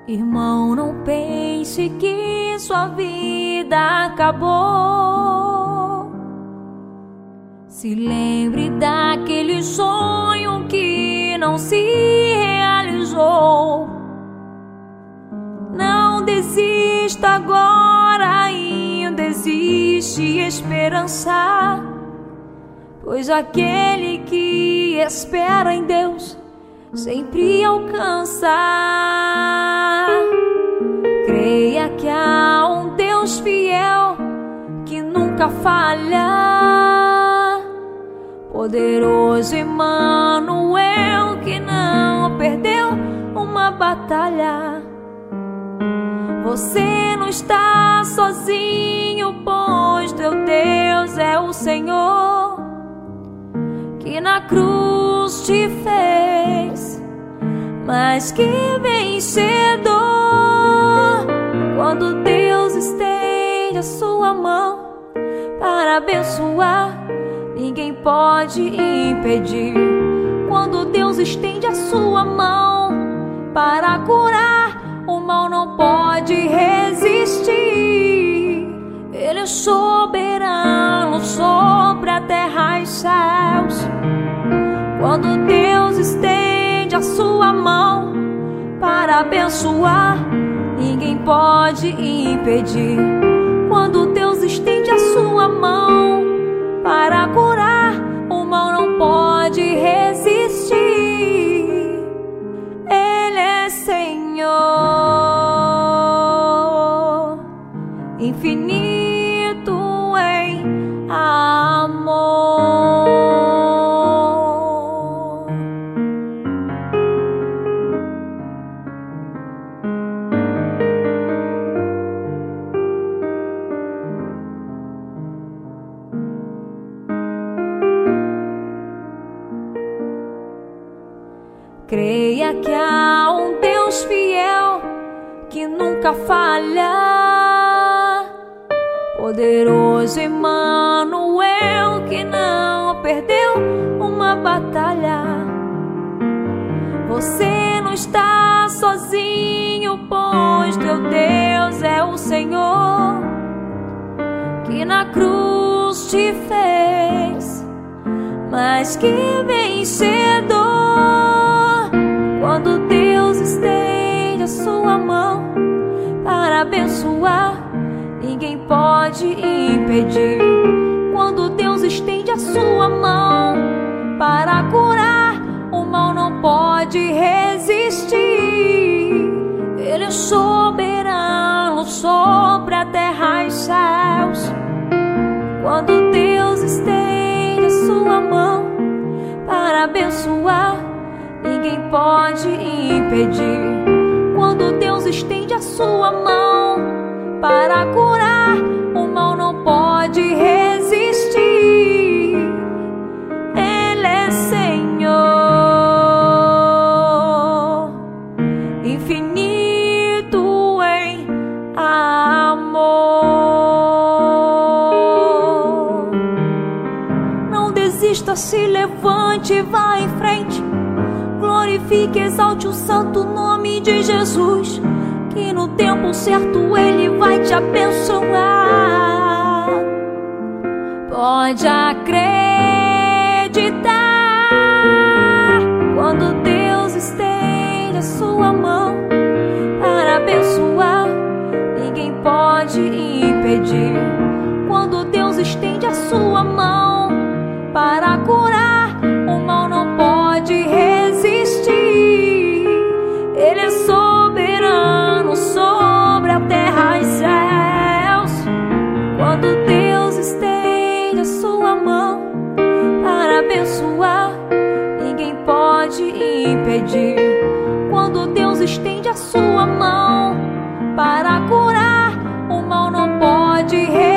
Irmão, não pense que sua vida acabou. Se lembre daquele sonho que não se realizou. Não desista agora, ainda existe esperança, pois aquele que espera em Deus sempre alcança. Creia que há um Deus fiel que nunca falha, poderoso Emmanuel que não perdeu uma batalha. Você não está sozinho, pois teu Deus é o Senhor, que na cruz te fez mais que vencedor. Quando Deus estende a sua mão para abençoar, ninguém pode impedir. Quando Deus estende a sua mão para curar, o mal não pode resistir. Ele é soberano sobre a terra e céus. Quando Deus estende a sua mão para abençoar, ninguém pode impedir. Quando Deus estende a sua mão para curar, o mal não pode resistir. Ele é Senhor, infinito em amor. Creia que há um Deus fiel que nunca falha, poderoso Emmanuel que não perdeu uma batalha. Você não está sozinho, pois teu Deus é o Senhor, que na cruz te fez mais que vencedor. Quando Deus estende a sua mão para abençoar, ninguém pode impedir. Quando Deus estende a sua mão para curar, o mal não pode resistir. Ele é soberano sobre a terra e céus. Quando Deus estende a sua mão para abençoar, ninguém pode impedir. Quando Deus estende a sua mão para curar, o mal não pode resistir. Ele é Senhor, infinito em amor. Não desista, se levante, vá em frente. Glorifique, exalte o santo nome de Jesus, que no tempo certo Ele vai te abençoar. Pode acreditar. Quando Deus estende a sua mão para abençoar, ninguém pode impedir. Quando Deus estende a sua mão para curar, o mal não pode resistir. Ele é soberano sobre a terra e céus. Quando Deus estende a sua mão para abençoar, ninguém pode impedir. Quando Deus estende a sua mão para curar, o mal não pode resistir.